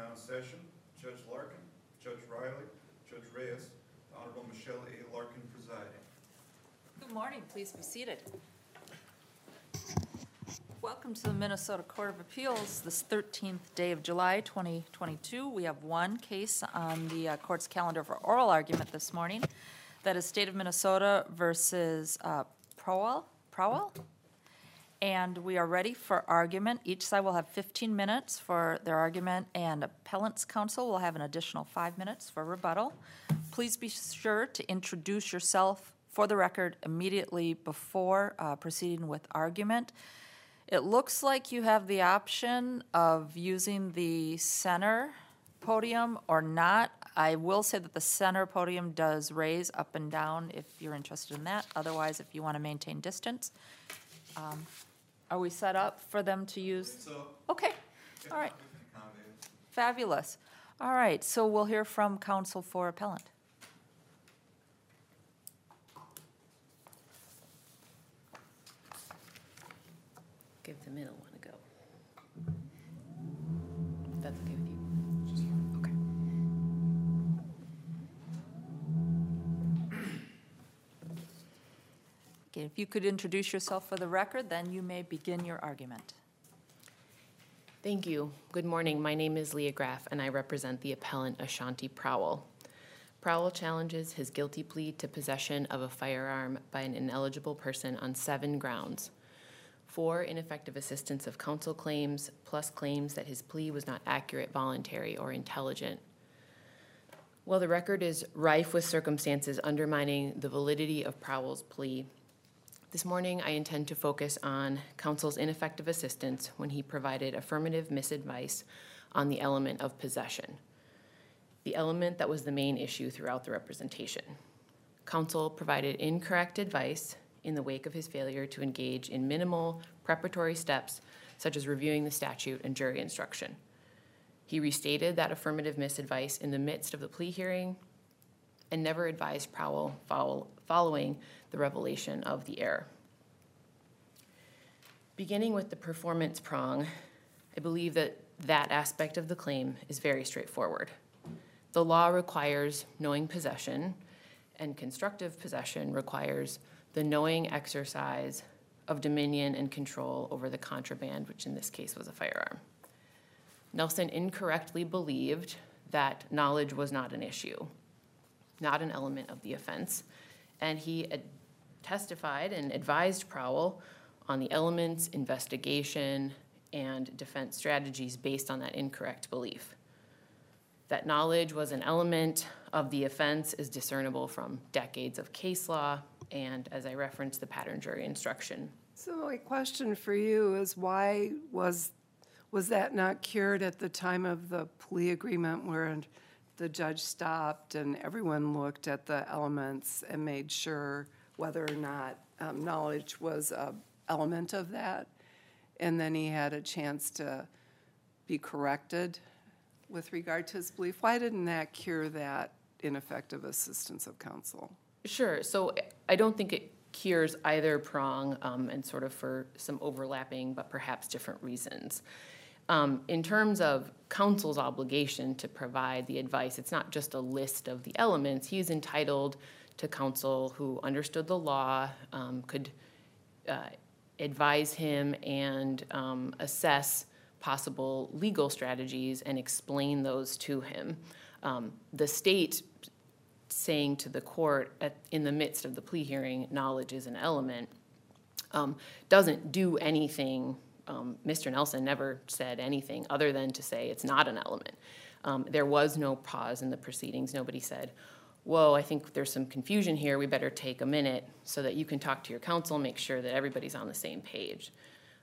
now in session. Judge Larkin, Judge Riley, Judge Reyes, the Honorable Michelle A. Larkin presiding. Good morning. Please be seated. Welcome to the Minnesota Court of Appeals, this 13th day of July, 2022. We have one case on the court's calendar for oral argument this morning. That is State of Minnesota versus Prowell. And we are ready for argument. Each side will have 15 minutes for their argument, and appellant's counsel will have an additional 5 minutes for rebuttal. Please be sure to introduce yourself for the record immediately before proceeding with argument. It looks like you have the option of using the center podium or not. I will say that the center podium does raise up and down if you're interested in that. Otherwise, if you want to maintain distance. Are we set up for them to use? So, Okay, all right. Fabulous. All right, so we'll hear from counsel for appellant. Give the middle one a go. If that's okay with you. Okay. Okay, if you could introduce yourself for the record, then you may begin your argument. Thank you. Good morning. My name is Leah Graff, and I represent the appellant Ashanti Prowell. Prowell challenges his guilty plea to possession of a firearm by an ineligible person on 7 grounds. 4 ineffective assistance of counsel claims, plus claims that his plea was not accurate, voluntary, or intelligent. While the record is rife with circumstances undermining the validity of Prowell's plea, this morning I intend to focus on counsel's ineffective assistance when he provided affirmative misadvice on the element of possession, the element that was the main issue throughout the representation. Counsel provided incorrect advice in the wake of his failure to engage in minimal preparatory steps such as reviewing the statute and jury instruction. He restated that affirmative misadvice in the midst of the plea hearing and never advised Prowell following the revelation of the error. Beginning with the performance prong, I believe that aspect of the claim is very straightforward. The law requires knowing possession, and constructive possession requires the knowing exercise of dominion and control over the contraband, which in this case was a firearm. Nelson incorrectly believed that knowledge was not an issue, not an element of the offense, and he testified and advised Prowell on the elements, investigation, and defense strategies based on that incorrect belief. That knowledge was an element of the offense is discernible from decades of case law and, as I referenced, the pattern jury instruction. So my question for you is, why was that not cured at the time of the plea agreement where the judge stopped and everyone looked at the elements and made sure whether or not knowledge was an element of that, and then he had a chance to be corrected with regard to his belief? Why didn't that cure that ineffective assistance of counsel? Sure. So I don't think it cures either prong, and sort of for some overlapping but perhaps different reasons. In terms of counsel's obligation to provide the advice, it's not just a list of the elements. He's entitled to counsel who understood the law, could advise him and assess possible legal strategies and explain those to him. The state saying to the court in the midst of the plea hearing, knowledge is an element, doesn't do anything. Mr. Nelson never said anything other than to say it's not an element. There was no pause in the proceedings. Nobody said, whoa, I think there's some confusion here. We better take a minute so that you can talk to your counsel, make sure that everybody's on the same page.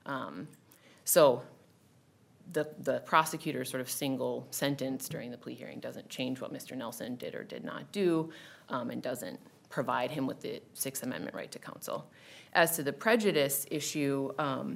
So the prosecutor's sort of single sentence during the plea hearing doesn't change what Mr. Nelson did or did not do, and doesn't provide him with the Sixth Amendment right to counsel. As to the prejudice issue,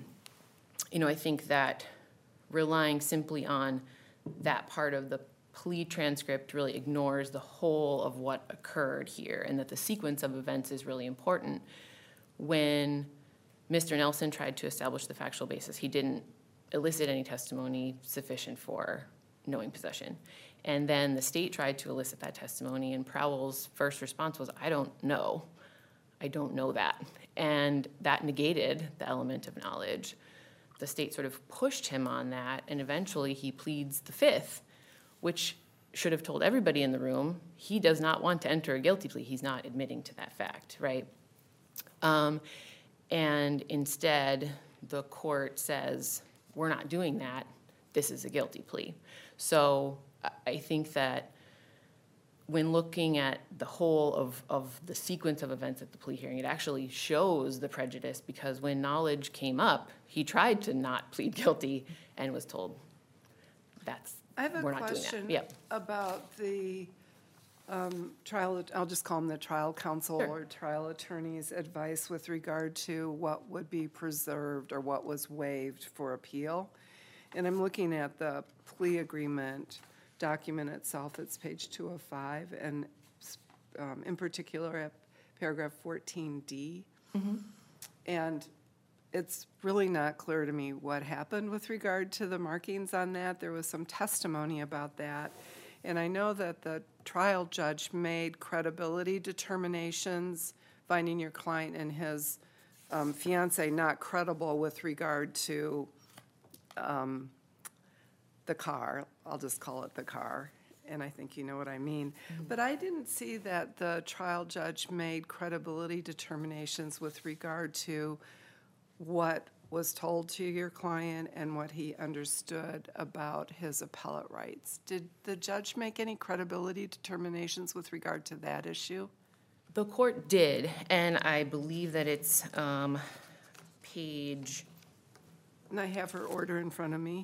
I think that relying simply on that part of the plea transcript really ignores the whole of what occurred here, and that the sequence of events is really important. When Mr. Nelson tried to establish the factual basis, he didn't elicit any testimony sufficient for knowing possession. And then the state tried to elicit that testimony, and Prowell's first response was, I don't know that. And that negated the element of knowledge. The state sort of pushed him on that, and eventually he pleads the fifth, which should have told everybody in the room he does not want to enter a guilty plea. He's not admitting to that fact, right? And instead, the court says, we're not doing that. This is a guilty plea. So I think that when looking at the whole of the sequence of events at the plea hearing, it actually shows the prejudice, because when knowledge came up, he tried to not plead guilty and was told, I have a we're not doing that. question Yep. about the trial, I'll just call them the trial counsel Sure. or trial attorney's advice with regard to what would be preserved or what was waived for appeal. And I'm looking at the plea agreement document itself. It's page 205, and in particular at paragraph 14D. And it's really not clear to me what happened with regard to the markings on that. There was some testimony about that. And I know that the trial judge made credibility determinations, finding your client and his fiance not credible with regard to the car. I'll just call it the car, and I think you know what I mean. But I didn't see that the trial judge made credibility determinations with regard to what was told to your client and what he understood about his appellate rights. Did the judge make any credibility determinations with regard to that issue? The court did, and I believe that it's page And I have her order in front of me.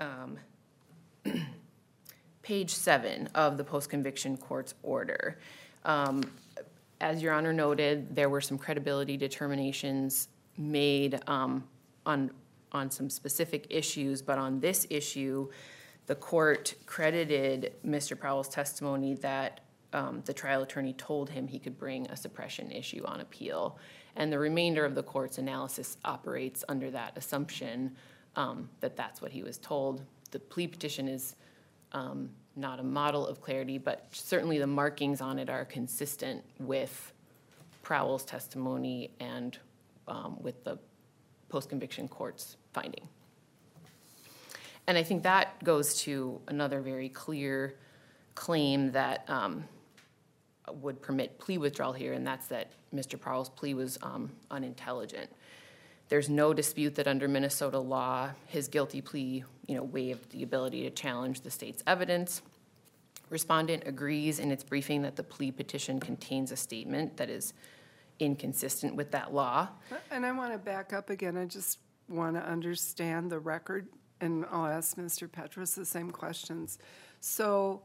page 7 of the post-conviction court's order. As Your Honor noted, there were some credibility determinations made on some specific issues, but on this issue, the court credited Mr. Prowell's testimony that the trial attorney told him he could bring a suppression issue on appeal. And the remainder of the court's analysis operates under that assumption that that's what he was told. The plea petition is not a model of clarity, but certainly the markings on it are consistent with Prowell's testimony and with the post-conviction court's finding. And I think that goes to another very clear claim that would permit plea withdrawal here, and that's that Mr. Prowell's plea was unintelligent. There's no dispute that under Minnesota law, his guilty plea, waived the ability to challenge the state's evidence. Respondent agrees in its briefing that the plea petition contains a statement that is inconsistent with that law. And I want to back up again. I just want to understand the record, and I'll ask Mr. Petrus the same questions. So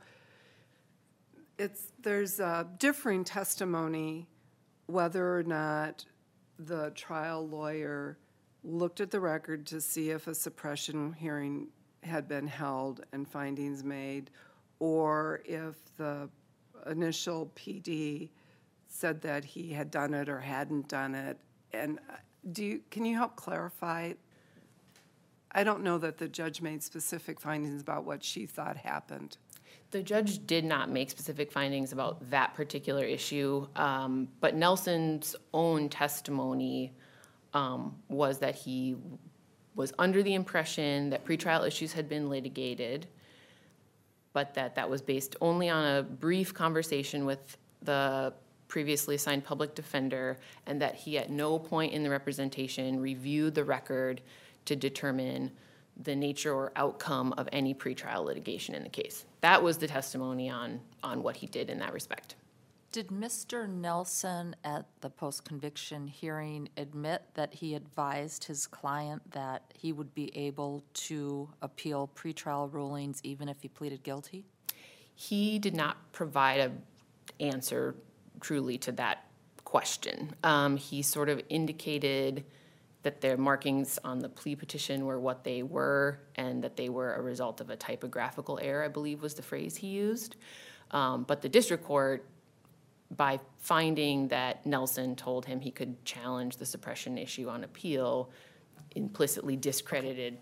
there's a differing testimony whether or not the trial lawyer looked at the record to see if a suppression hearing had been held and findings made, or if the initial PD said that he had done it or hadn't done it. And can you help clarify? I don't know that the judge made specific findings about what she thought happened. The judge did not make specific findings about that particular issue, but Nelson's own testimony was that he was under the impression that pretrial issues had been litigated, but that was based only on a brief conversation with the previously assigned public defender, and that he at no point in the representation reviewed the record to determine the nature or outcome of any pretrial litigation in the case. That was the testimony on what he did in that respect. Did Mr. Nelson at the post-conviction hearing admit that he advised his client that he would be able to appeal pretrial rulings even if he pleaded guilty? He did not provide an answer truly to that question. He sort of indicated that their markings on the plea petition were what they were, and that they were a result of a typographical error, I believe was the phrase he used. But the district court, by finding that Nelson told him he could challenge the suppression issue on appeal, implicitly discredited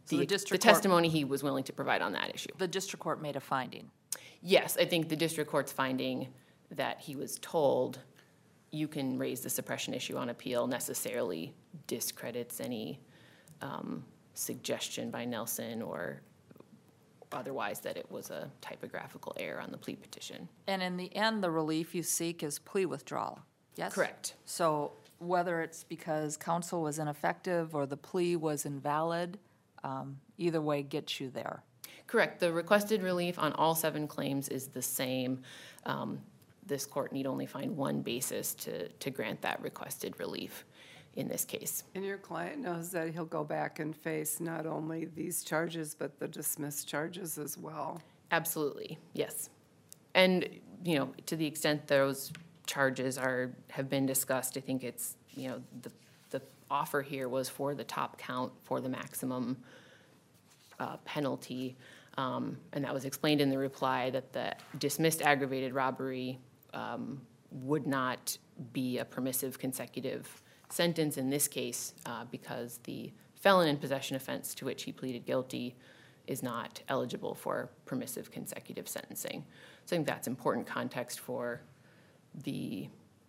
So the the district court- testimony he was willing to provide on that issue. The district court made a finding. Yes, I think the district court's finding that he was told you can raise the suppression issue on appeal necessarily discredits any suggestion by Nelson or otherwise that it was a typographical error on the plea petition. And in the end, the relief you seek is plea withdrawal, yes? Correct. So whether it's because counsel was ineffective or the plea was invalid, either way gets you there. Correct. The requested relief on all 7 claims is the same. This court need only find one basis to grant that requested relief in this case. And your client knows that he'll go back and face not only these charges, but the dismissed charges as well. Absolutely, yes. And, you know, to the extent those charges have been discussed, I think it's, you know, the offer here was for the top count for the maximum penalty. And that was explained in the reply that the dismissed aggravated robbery would not be a permissive consecutive sentence in this case because the felon in possession offense to which he pleaded guilty is not eligible for permissive consecutive sentencing. So I think that's important context for the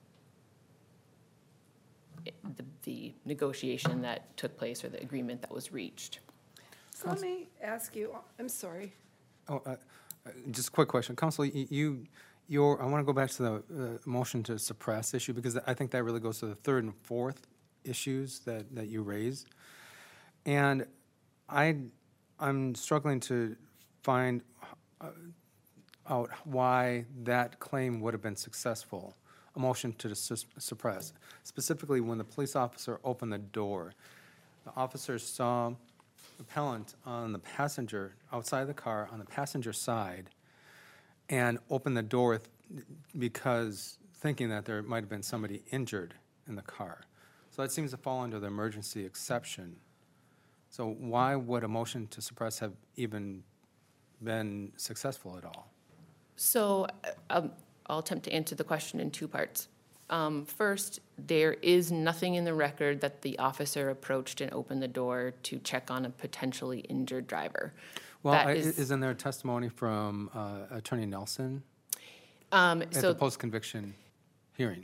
negotiation that took place or the agreement that was reached. So let me ask you, I'm sorry. Just a quick question. Counsel, I want to go back to the motion to suppress issue because I think that really goes to the 3rd and 4th issues that you raised. And I'm struggling to find out why that claim would have been successful, a motion to suppress. Specifically, when the police officer opened the door, the officer saw the appellant on the passenger, outside the car, on the passenger side, and opened the door because thinking that there might have been somebody injured in the car. So that seems to fall under the emergency exception. So why would a motion to suppress have even been successful at all? So I'll attempt to answer the question in 2 parts. First, there is nothing in the record that the officer approached and opened the door to check on a potentially injured driver. Well, isn't there a testimony from Attorney Nelson at the post-conviction hearing?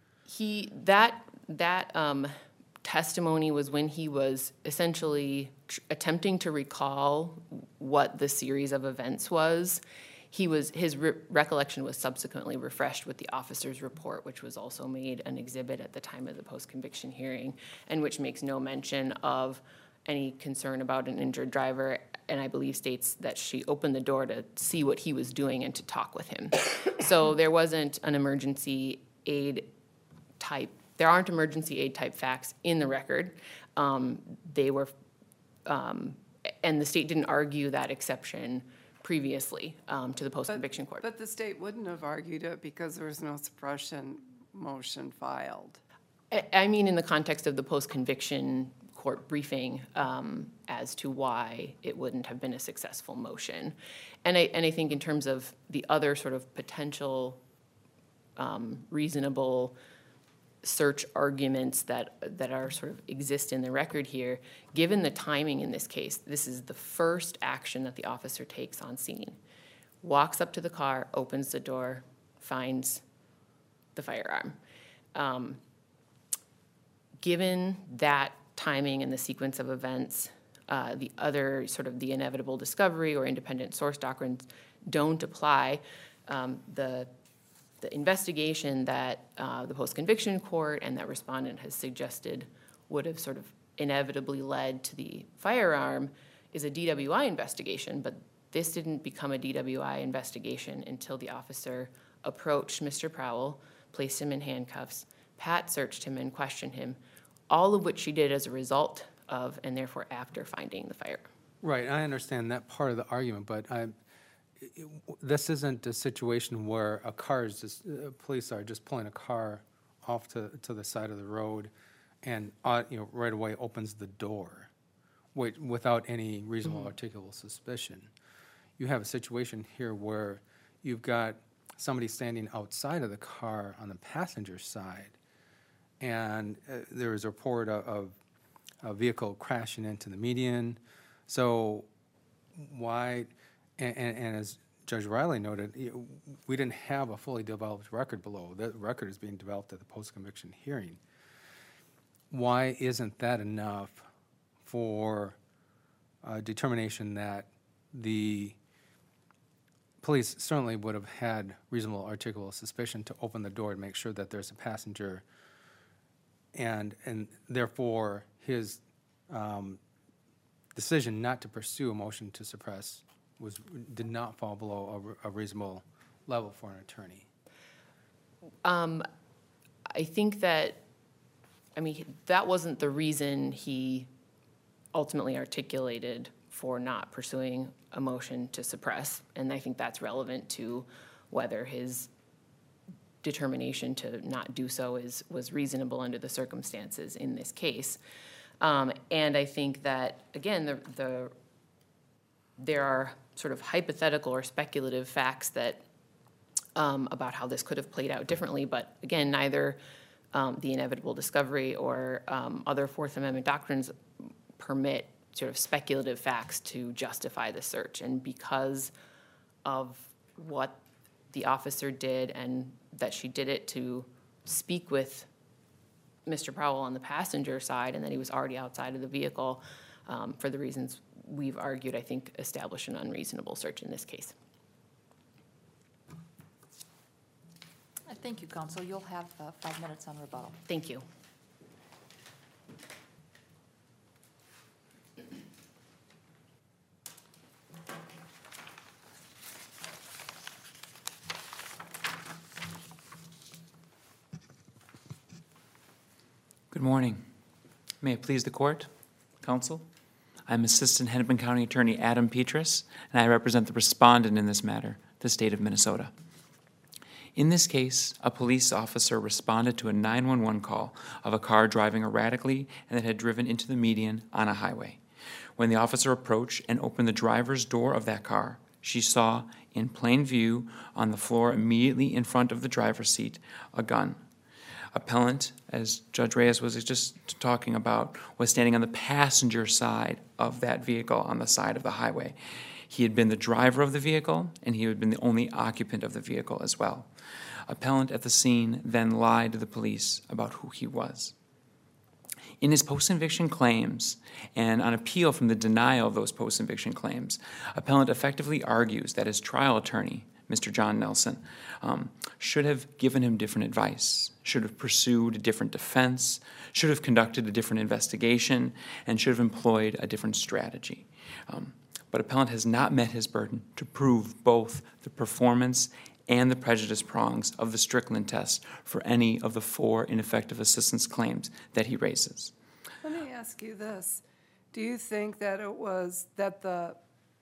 That testimony was when he was essentially attempting to recall what the series of events was. His recollection was subsequently refreshed with the officer's report, which was also made an exhibit at the time of the post-conviction hearing, and which makes no mention of any concern about an injured driver, and I believe states that she opened the door to see what he was doing and to talk with him. So there wasn't an emergency aid type. There aren't emergency aid type facts in the record. They were, and the state didn't argue that exception previously to the post-conviction court. But the state wouldn't have argued it because there was no suppression motion filed. I mean in the context of the post-conviction court briefing as to why it wouldn't have been a successful motion. And I think in terms of the other sort of potential reasonable search arguments that are sort of exist in the record here, given the timing in this case, this is the first action that the officer takes on scene. Walks up to the car, opens the door, finds the firearm. Given that timing and the sequence of events, the other sort of the inevitable discovery or independent source doctrines don't apply. The investigation that the post-conviction court and that respondent has suggested would have sort of inevitably led to the firearm is a DWI investigation, but this didn't become a DWI investigation until the officer approached Mr. Prowell, placed him in handcuffs, Pat searched him and questioned him, all of which she did as a result of and therefore after finding the firearm. Right, I understand that part of the argument, but this isn't a situation where police are just pulling a car off to the side of the road and right away opens the door without any reasonable articulable suspicion. You have a situation here where you've got somebody standing outside of the car on the passenger side, and there is a report of a vehicle crashing into the median. So why, and as Judge Riley noted, we didn't have a fully developed record below. The record is being developed at the post-conviction hearing. Why isn't that enough for a determination that the police certainly would have had reasonable articulable suspicion to open the door to make sure that there's a passenger, and therefore his decision not to pursue a motion to suppress did not fall below a reasonable level for an attorney? I think that, that wasn't the reason he ultimately articulated for not pursuing a motion to suppress, and I think that's relevant to whether his determination to not do so was reasonable under the circumstances in this case. And I think that, again, there are sort of hypothetical or speculative facts that about how this could have played out differently, but again, neither the inevitable discovery or other Fourth Amendment doctrines permit sort of speculative facts to justify the search. And because of what the officer did and that she did it to speak with Mr. Powell on the passenger side and that he was already outside of the vehicle, for the reasons we've argued, I think establish an unreasonable search in this case. Thank you, counsel. You'll have 5 minutes on rebuttal. Thank you. Good morning. May it please the court, counsel. I'm Assistant Hennepin County Attorney Adam Petras, and I represent the respondent in this matter, the state of Minnesota. In this case, a police officer responded to a 911 call of a car driving erratically and that had driven into the median on a highway. When the officer approached and opened the driver's door of that car, she saw in plain view on the floor immediately in front of the driver's seat a gun. Appellant, as Judge Reyes was just talking about, was standing on the passenger side of that vehicle on the side of the highway. He had been the driver of the vehicle, and he had been the only occupant of the vehicle as well. Appellant at the scene then lied to the police about who he was. In his post-conviction claims, and on appeal from the denial of those post-conviction claims, appellant effectively argues that his trial attorney, Mr. John Nelson, should have given him different advice, should have pursued a different defense, should have conducted a different investigation, and should have employed a different strategy. But appellant has not met his burden to prove both the performance and the prejudice prongs of the Strickland test for any of the 4 ineffective assistance claims that he raises. Let me ask you this. Do you think that it was that the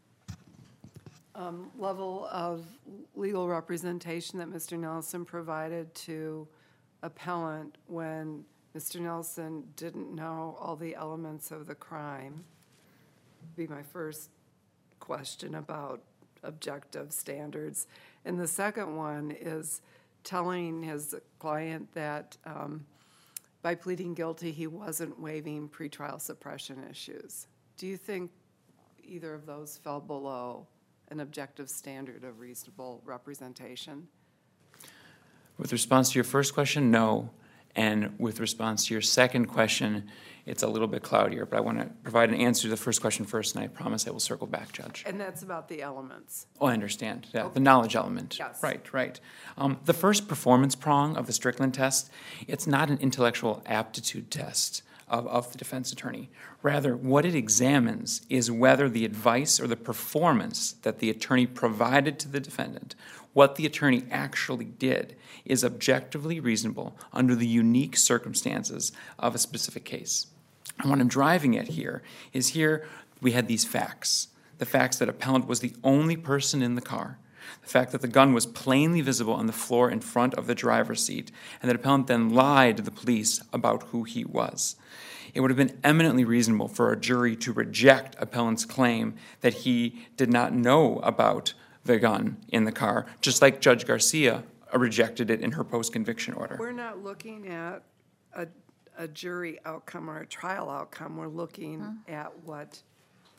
level of legal representation that Mr. Nelson provided to appellant when Mr. Nelson didn't know all the elements of the crime? Be my first question about objective standards. And the second one is telling his client that by pleading guilty, he wasn't waiving pretrial suppression issues. Do you think either of those fell below an objective standard of reasonable representation? With response to your first question, no. And with response to your second question, it's a little bit cloudier, but I want to provide an answer to the first question first, and I promise I will circle back, Judge. And that's about the elements. Oh, I understand. Yeah, the knowledge element. Yes. Right. The first performance prong of the Strickland test, it's not an intellectual aptitude test of the defense attorney. Rather, what it examines is whether the advice or the performance that the attorney provided to the defendant, what the attorney actually did, is objectively reasonable under the unique circumstances of a specific case. And what I'm driving at here is here we had these facts. The facts that appellant was the only person in the car, the fact that the gun was plainly visible on the floor in front of the driver's seat, and that appellant then lied to the police about who he was. It would have been eminently reasonable for a jury to reject appellant's claim that he did not know about the gun in the car, just like Judge Garcia rejected it in her post-conviction order. We're not looking at a jury outcome or a trial outcome. We're looking at what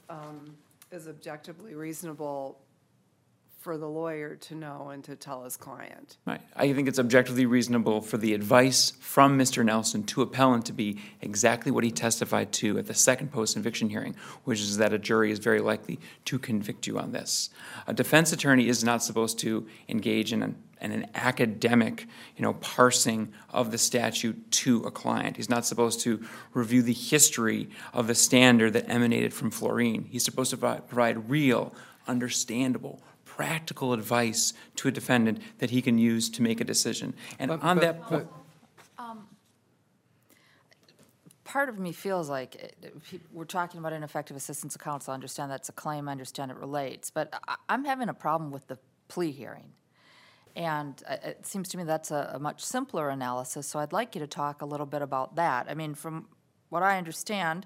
is objectively reasonable for the lawyer to know and to tell his client. Right. I think it's objectively reasonable for the advice from Mr. Nelson to appellant to be exactly what he testified to at the second post-conviction hearing, which is that a jury is very likely to convict you on this. A defense attorney is not supposed to engage in an academic, parsing of the statute to a client. He's not supposed to review the history of the standard that emanated from Florine. He's supposed to provide real, understandable, practical advice to a defendant that he can use to make a decision. And on that point, part of me feels like we're talking about ineffective assistance of counsel. I understand that's a claim. I understand it relates. But I'm having a problem with the plea hearing. And it seems to me that's a much simpler analysis, so I'd like you to talk a little bit about that. I mean, from what I understand,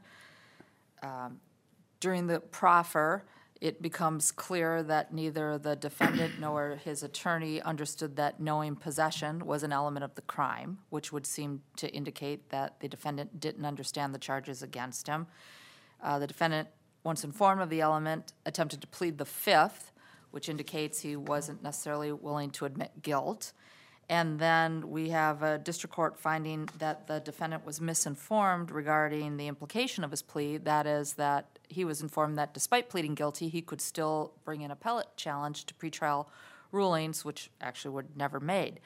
during the proffer, it becomes clear that neither the defendant nor his attorney understood that knowing possession was an element of the crime, which would seem to indicate that the defendant didn't understand the charges against him. The defendant, once informed of the element, attempted to plead the fifth, which indicates he wasn't necessarily willing to admit guilt. And then we have a district court finding that the defendant was misinformed regarding the implication of his plea. That is, that he was informed that despite pleading guilty, he could still bring an appellate challenge to pretrial rulings, which actually were never made.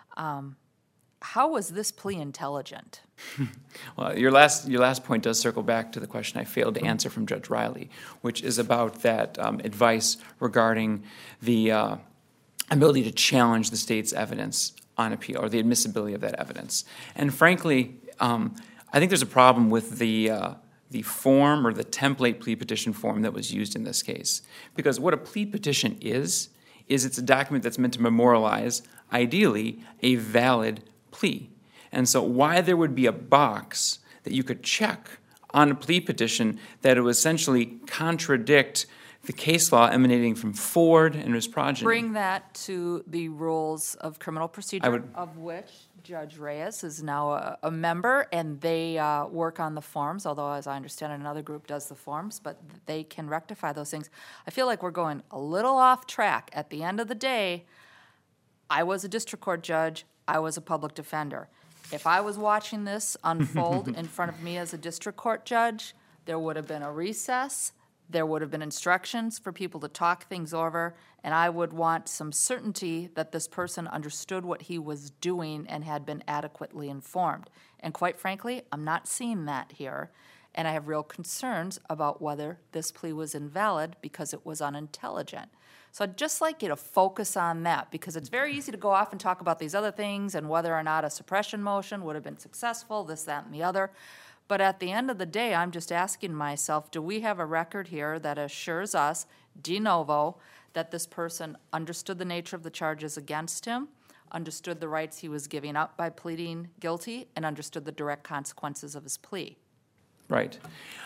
How was this plea intelligent? well, your last point does circle back to the question I failed to answer from Judge Riley, which is about that advice regarding the ability to challenge the state's evidence on appeal, or the admissibility of that evidence. And frankly, I think there's a problem with the form or the template plea petition form that was used in this case. Because what a plea petition is it's a document that's meant to memorialize, ideally, a valid plea. And so why there would be a box that you could check on a plea petition that would essentially contradict the case law emanating from Ford and his progeny. Bring that to the rules of criminal procedure, of which Judge Reyes is now a member, and they work on the forms, although, as I understand, another group does the forms, but they can rectify those things. I feel like we're going a little off track. At the end of the day, I was a district court judge. I was a public defender. If I was watching this unfold in front of me as a district court judge, there would have been a recess. There would have been instructions for people to talk things over, and I would want some certainty that this person understood what he was doing and had been adequately informed. And quite frankly, I'm not seeing that here, and I have real concerns about whether this plea was invalid because it was unintelligent. So I'd just like you to focus on that, because it's very easy to go off and talk about these other things and whether or not a suppression motion would have been successful, this, that, and the other. But at the end of the day, I'm just asking myself, do we have a record here that assures us, de novo, that this person understood the nature of the charges against him, understood the rights he was giving up by pleading guilty, and understood the direct consequences of his plea? Right.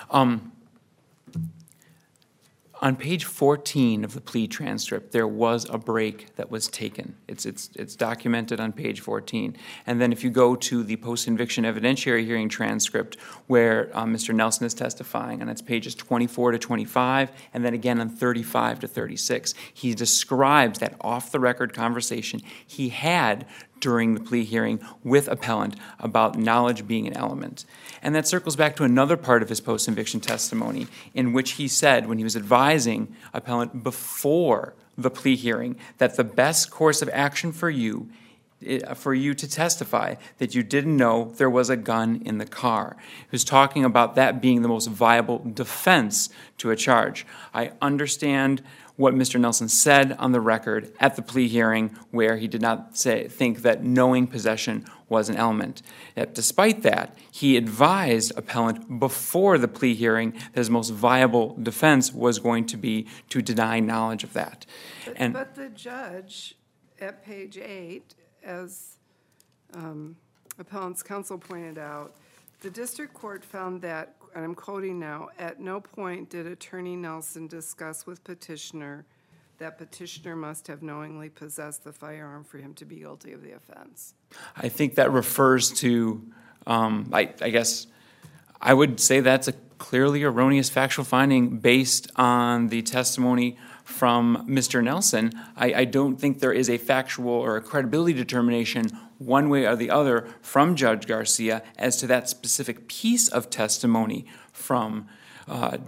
On page 14 of the plea transcript, there was a break that was taken. It's documented on page 14. And then if you go to the post-conviction evidentiary hearing transcript where Mr. Nelson is testifying, and it's pages 24 to 25, and then again on 35 to 36, he describes that off-the-record conversation he had during the plea hearing with appellant about knowledge being an element. And that circles back to another part of his post-conviction testimony in which he said, when he was advising appellant before the plea hearing, that the best course of action for you to testify that you didn't know there was a gun in the car. He was talking about that being the most viable defense to a charge. I understand what Mr. Nelson said on the record at the plea hearing, where he did not think that knowing possession was an element. Yet despite that, he advised appellant before the plea hearing that his most viable defense was going to be to deny knowledge of that. But the judge at page 8, as appellant's counsel pointed out, the district court found that, and I'm quoting now, at no point did Attorney Nelson discuss with petitioner that petitioner must have knowingly possessed the firearm for him to be guilty of the offense. I think that refers to, I guess, I would say that's a clearly erroneous factual finding based on the testimony from Mr. Nelson. I don't think there is a factual or a credibility determination one way or the other from Judge Garcia as to that specific piece of testimony from from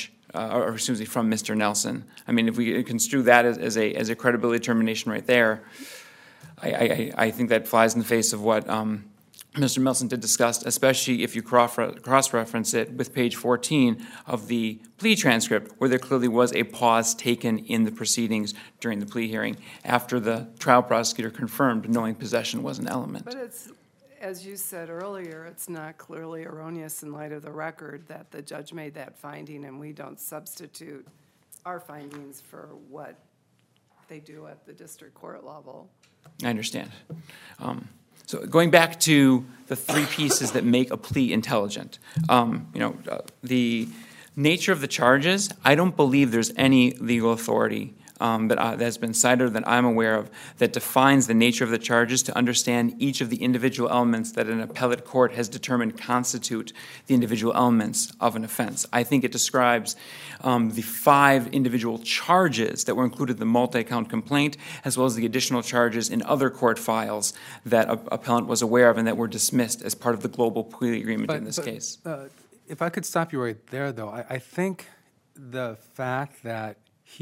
Mr. Nelson. I mean, if we construe that as a credibility determination right there, I think that flies in the face of what Mr. Nelson did discuss, especially if you cross-reference it with page 14 of the plea transcript, where there clearly was a pause taken in the proceedings during the plea hearing after the trial prosecutor confirmed knowing possession was an element. But it's, as you said earlier, it's not clearly erroneous in light of the record that the judge made that finding, and we don't substitute our findings for what they do at the district court level. I understand. So going back to the three pieces that make a plea intelligent, the nature of the charges, I don't believe there's any legal authority that has been cited or that I'm aware of that defines the nature of the charges to understand each of the individual elements that an appellate court has determined constitute the individual elements of an offense. I think it describes the 5 individual charges that were included in the multi-count complaint, as well as the additional charges in other court files that appellant was aware of and that were dismissed as part of the global plea agreement in this case. If I could stop you right there, though, I think the fact that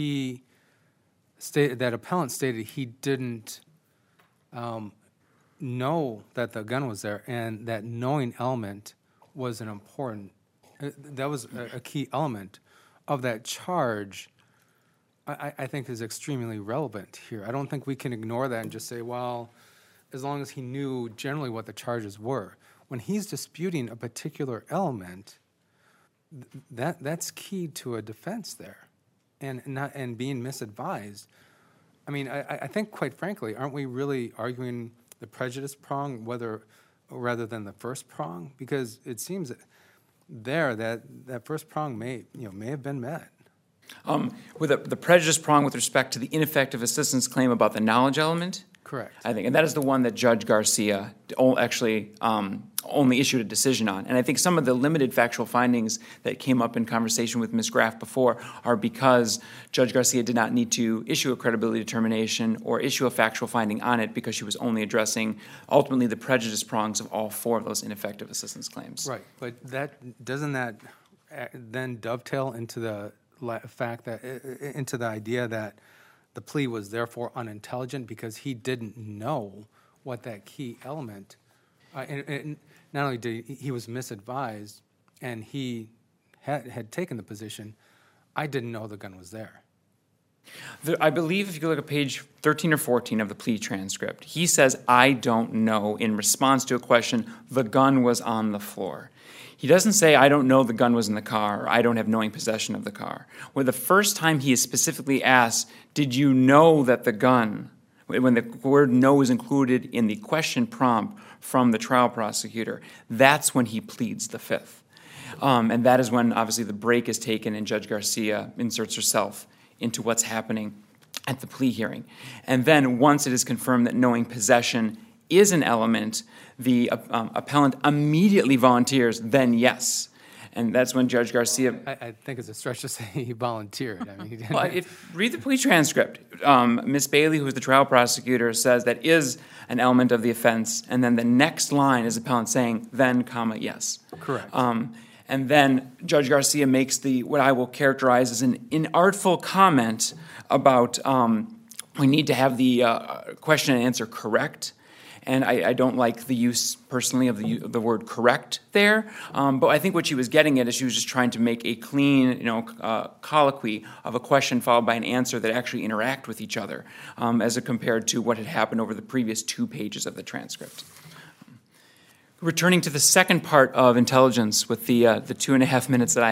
that appellant stated he didn't know that the gun was there, and that knowing element was an important, that was a key element of that charge, I think is extremely relevant here. I don't think we can ignore that and just say, well, as long as he knew generally what the charges were. When he's disputing a particular element, that's key to a defense there, and being misadvised. I mean, I think, quite frankly, aren't we really arguing the prejudice prong rather than the first prong? Because it seems that first prong may have been met. With the prejudice prong with respect to the ineffective assistance claim about the knowledge element? Correct. I think, and that is the one that Judge Garcia actually only issued a decision on. And I think some of the limited factual findings that came up in conversation with Ms. Graff before are because Judge Garcia did not need to issue a credibility determination or issue a factual finding on it because she was only addressing ultimately the prejudice prongs of all 4 of those ineffective assistance claims. Right, but doesn't that then dovetail into the fact that into the idea that the plea was therefore unintelligent because he didn't know what that key element, and not only did he was misadvised, and he had taken the position, I didn't know the gun was there. I believe if you look at page 13 or 14 of the plea transcript, he says, I don't know, in response to a question, the gun was on the floor. He doesn't say, I don't know the gun was in the car, or I don't have knowing possession of the car. Where the first time he is specifically asked, did you know that the gun, when the word know is included in the question prompt from the trial prosecutor, that's when he pleads the 5th. And that is when, obviously, the break is taken and Judge Garcia inserts herself into what's happening at the plea hearing. And then once it is confirmed that knowing possession is an element, the appellant immediately volunteers, then yes. And that's when Judge Garcia... I think it's a stretch to say he volunteered. I mean, he didn't. Well, read the plea transcript. Ms. Bailey, who is the trial prosecutor, says that is an element of the offense, and then the next line is the appellant saying, then, comma, yes. Correct. And then Judge Garcia makes what I will characterize as an inartful comment about we need to have the question and answer correct. And I don't like the use, personally, of the word correct there. But I think what she was getting at is she was just trying to make a clean, colloquy of a question followed by an answer that actually interact with each other, as compared to what had happened over the previous 2 pages of the transcript. Returning to the second part of intelligence with the 2.5 minutes that I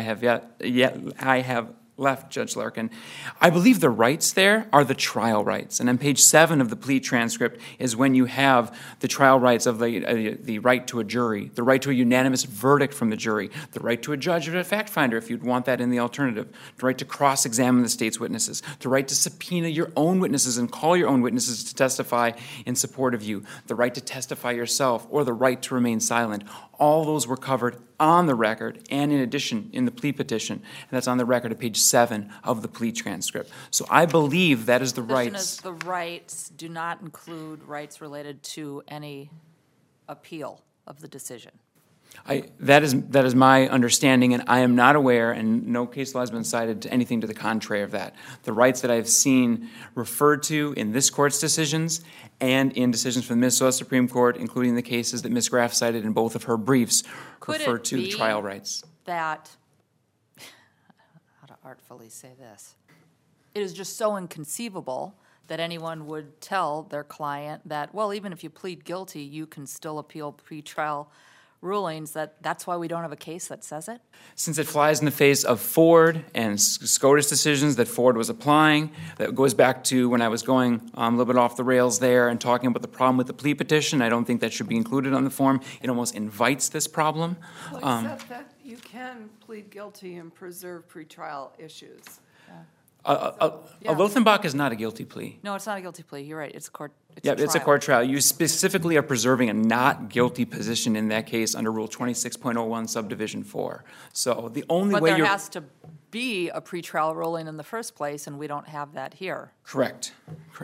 have left, Judge Larkin, I believe the rights there are the trial rights. And on page 7 of the plea transcript is when you have the trial rights of the right to a jury, the right to a unanimous verdict from the jury, the right to a judge or a fact finder if you'd want that in the alternative, the right to cross-examine the state's witnesses, the right to subpoena your own witnesses and call your own witnesses to testify in support of you, the right to testify yourself, or the right to remain silent. All those were covered on the record, and in addition, in the plea petition, and that's on the record at page 7 of the plea transcript. So I believe that is the Position rights. is the rights do not include rights related to any appeal of the decision. That is my understanding, and I am not aware, and no case law has been cited to anything to the contrary of that. The rights that I have seen referred to in this court's decisions and in decisions from the Minnesota Supreme Court, including the cases that Ms. Graff cited in both of her briefs, Could refer it to the be trial rights. that, how to artfully say this, it is just so inconceivable that anyone would tell their client that, well, even if you plead guilty, you can still appeal pretrial rulings, that's why we don't have a case that says it? Since it flies in the face of Ford and SCOTUS decisions that Ford was applying, that goes back to when I was going a little bit off the rails there and talking about the problem with the plea petition. I don't think that should be included on the form. It almost invites this problem. Well, except that you can plead guilty and preserve pretrial issues. A Lothenbach is not a guilty plea. No, it's not a guilty plea, you're right, it's a court, Yeah, it's a court trial. You specifically are preserving a not guilty position in that case under Rule 26.01 Subdivision 4. So the only But way there you're... has to be a pretrial ruling in the first place, and we don't have that here. Correct.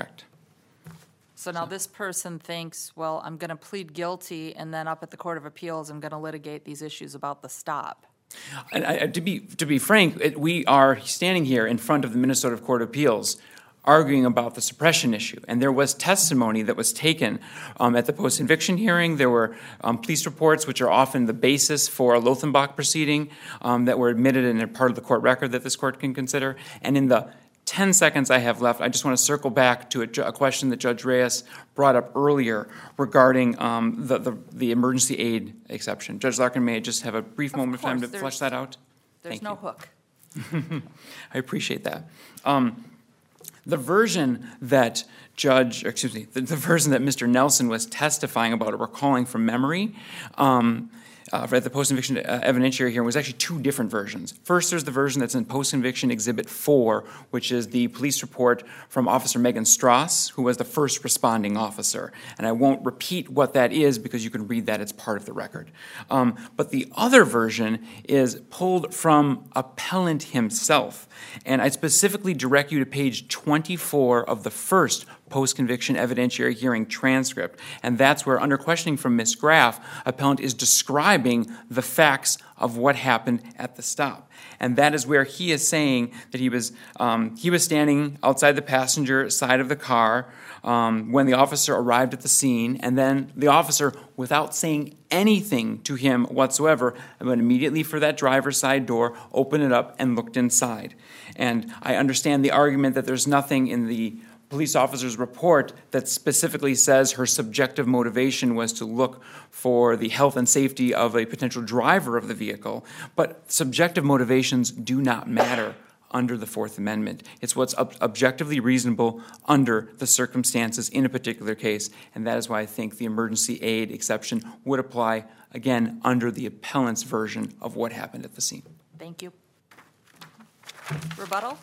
So now this person thinks, well, I'm going to plead guilty, and then up at the Court of Appeals, I'm going to litigate these issues about the stop. And to be frank, we are standing here in front of the Minnesota Court of Appeals arguing about the suppression issue. And there was testimony that was taken at the post-conviction hearing. There were police reports, which are often the basis for a Lothenbach proceeding, that were admitted and are part of the court record that this court can consider. And in the 10 seconds I have left, I just want to circle back to a question that Judge Reyes brought up earlier regarding the emergency aid exception. Judge Larkin, may I just have a brief moment of time to flesh that out? There's Thank no you. hook. I appreciate that. The version that the version that Mr. Nelson was testifying about or recalling from memory at the post-conviction evidentiary hearing was actually two different versions. First, there's the version that's in post-conviction Exhibit 4, which is the police report from Officer Megan Strauss, who was the first responding officer. And I won't repeat what that is because you can read that. It's part of the record. But the other version is pulled from appellant himself. And I specifically direct you to page 24 of the first post-conviction evidentiary hearing transcript. And that's where, under questioning from Ms. Graff, appellant is describing the facts of what happened at the stop. And that is where he is saying that he was standing outside the passenger side of the car when the officer arrived at the scene, and then the officer, without saying anything to him whatsoever, went immediately for that driver's side door, opened it up, and looked inside. And I understand the argument that there's nothing in the police officer's report that specifically says her subjective motivation was to look for the health and safety of a potential driver of the vehicle. But subjective motivations do not matter under the Fourth Amendment. It's what's objectively reasonable under the circumstances in a particular case, and that is why I think the emergency aid exception would apply, again, under the appellant's version of what happened at the scene. Thank you. Rebuttal?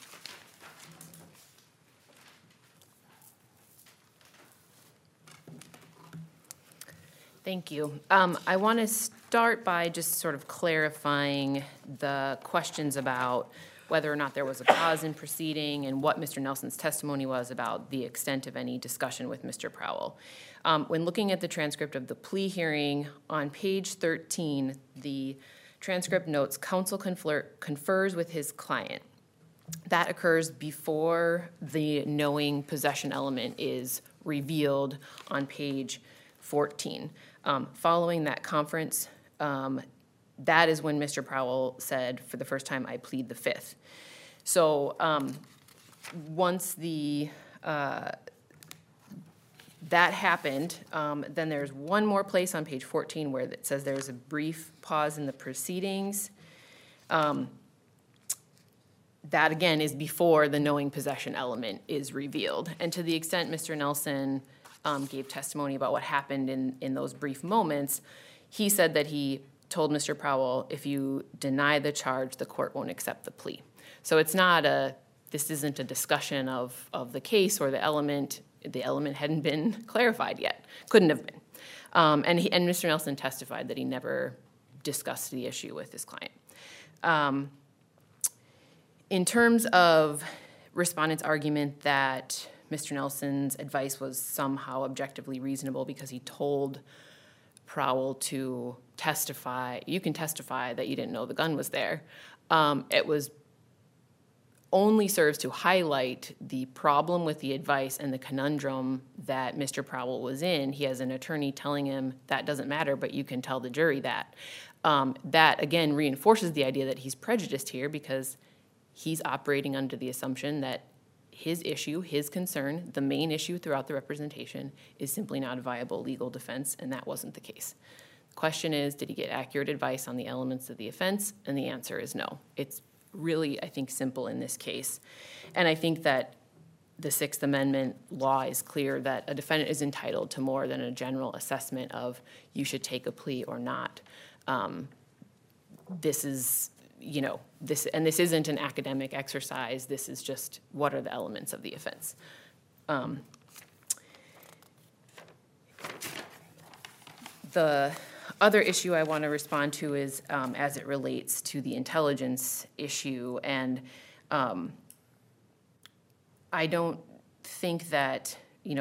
Thank you. I want to start by just sort of clarifying the questions about whether or not there was a pause in proceeding and what Mr. Nelson's testimony was about the extent of any discussion with Mr. Prowell. When looking at the transcript of the plea hearing, on page 13, the transcript notes counsel confers with his client. That occurs before the knowing possession element is revealed on page 14. Following that conference, that is when Mr. Prowell said, for the first time, I plead the fifth. So once that happened, then there's one more place on page 14 where it says there's a brief pause in the proceedings. That, again, is before the knowing possession element is revealed. And to the extent Mr. Nelson gave testimony about what happened in those brief moments, he said that he told Mr. Prowell, if you deny the charge, the court won't accept the plea. So it's not this isn't a discussion of the case or the element. The element hadn't been clarified yet. Couldn't have been. And Mr. Nelson testified that he never discussed the issue with his client. In terms of respondent's argument that Mr. Nelson's advice was somehow objectively reasonable because he told Prowell to testify, you can testify that you didn't know the gun was there. It was only serves to highlight the problem with the advice and the conundrum that Mr. Prowell was in. He has an attorney telling him that doesn't matter, but you can tell the jury that. That, again, reinforces the idea that he's prejudiced here because he's operating under the assumption that his issue, his concern, the main issue throughout the representation is simply not a viable legal defense, and that wasn't the case. The question is, did he get accurate advice on the elements of the offense? And the answer is no. It's really, I think, simple in this case. And I think that the Sixth Amendment law is clear that a defendant is entitled to more than a general assessment of you should take a plea or not. This is, this isn't an academic exercise. This is just what are the elements of the offense. The other issue I want to respond to is as it relates to the intelligence issue. And I don't think that,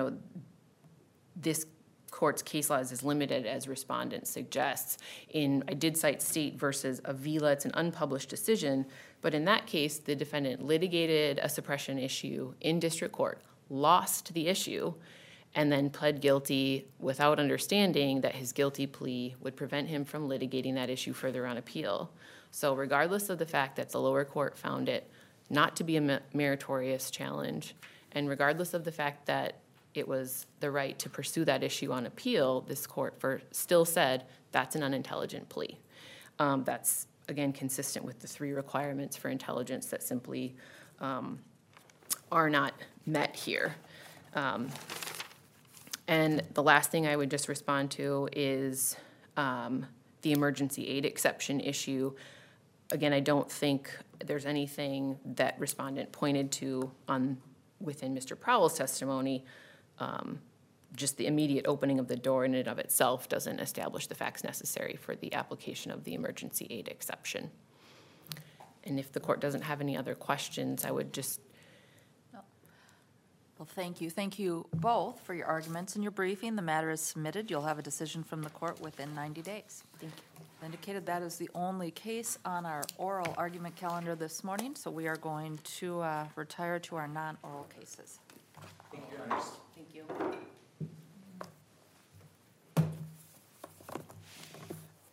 this court's case law is as limited as respondent suggests. I did cite State versus Avila. It's an unpublished decision. But in that case, the defendant litigated a suppression issue in district court, lost the issue, and then pled guilty without understanding that his guilty plea would prevent him from litigating that issue further on appeal. So regardless of the fact that the lower court found it not to be a meritorious challenge, and regardless of the fact that it was the right to pursue that issue on appeal, this court still said that's an unintelligent plea. That's, again, consistent with the 3 requirements for intelligence that simply are not met here. And the last thing I would just respond to is the emergency aid exception issue. Again, I don't think there's anything that respondent pointed to within Mr. Prowell's testimony. Just the immediate opening of the door in and of itself doesn't establish the facts necessary for the application of the emergency aid exception. And if the court doesn't have any other questions, I would just... Well, thank you. Thank you both for your arguments and your briefing. The matter is submitted. You'll have a decision from the court within 90 days. Thank you. Indicated that is the only case on our oral argument calendar this morning, so we are going to retire to our non-oral cases. Thank you, Your Honors. Thank you.